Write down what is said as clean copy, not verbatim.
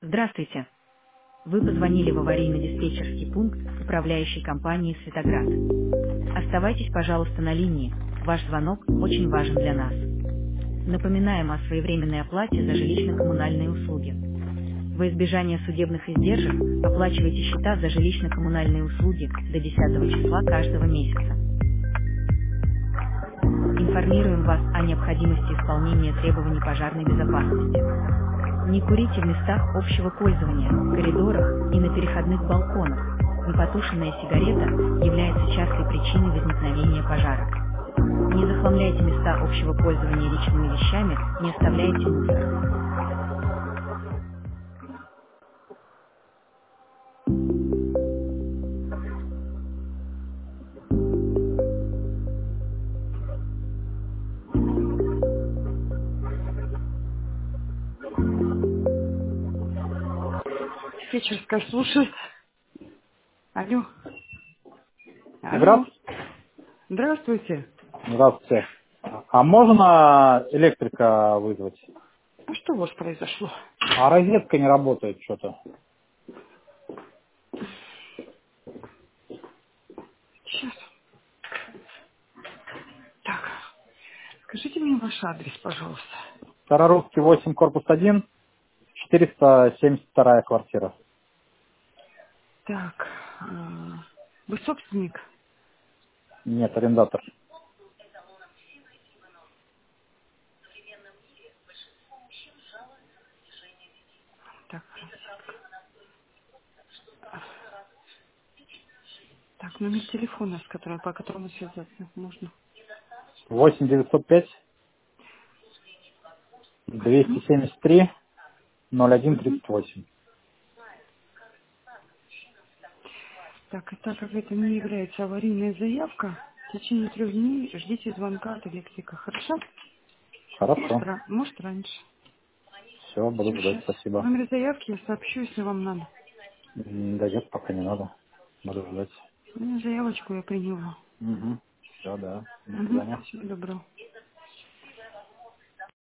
Здравствуйте. Вы позвонили в аварийно-диспетчерский пункт управляющей компании «Светоград». Оставайтесь, пожалуйста, на линии. Ваш звонок очень важен для нас. Напоминаем о своевременной оплате за жилищно-коммунальные услуги. Во избежание судебных издержек оплачивайте счета за жилищно-коммунальные услуги до 10 числа каждого месяца. Информируем вас о необходимости исполнения требований пожарной безопасности. Не курите в местах общего пользования, коридорах и на переходных балконах. Непотушенная сигарета является частой причиной возникновения пожара. Не захламляйте места общего пользования личными вещами, не оставляйте мусор. Диспетчерская слушает. Алло. Алло. Здравствуйте. Здравствуйте. Здравствуйте. А можно электрика вызвать? А что у вас произошло? А розетка не работает что-то. Сейчас. Так. Скажите мне ваш адрес, пожалуйста. Старорусский 8, корпус 1, 472 квартира. Так. Вы собственник? Нет, арендатор. Так. Так, номер телефона, по которому связаться можно. 8 905 Угу. 273 01 Угу. 38. Так, и так как это не является аварийной заявка, в течение 3 дней ждите звонка от электрика. Хорошо? Может, Хорошо. может раньше. Все, буду Все, ждать, сейчас. спасибо. Номер заявки я сообщу, если вам надо. Да нет, пока не надо. Буду ждать. Заявочку я приняла. Угу. Все, да. До Угу. свидания. Всего доброго.